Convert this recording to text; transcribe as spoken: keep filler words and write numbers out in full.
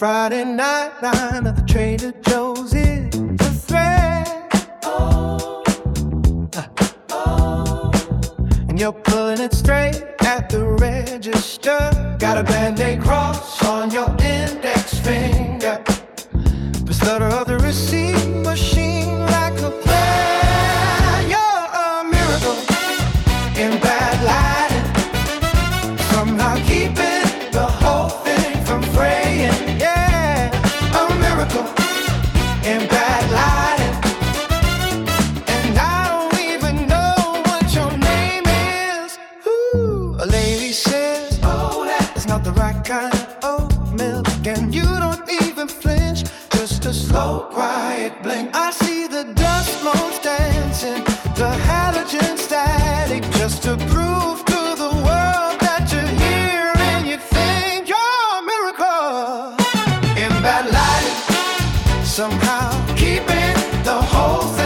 Friday night line at the Trader Joe's is a threat. Oh, uh, oh. And you're pulling it straight at the register. Got a Band-Aid cross on your index finger. The stutter of the receipt machine like a prayer. You're a miracle in bad lighting, somehow keeping the whole thing from fraying. Yeah, a miracle in bad lighting. And I don't even know what your name is. Ooh, a lady says, oh, that's not the right kind of milk. And you don't even flinch, just a slow, quiet blink. I see the dust motes dancing, the halogen static, just to prove to the world that you're here and you think you're a miracle in bad lighting, somehow keeping the whole thing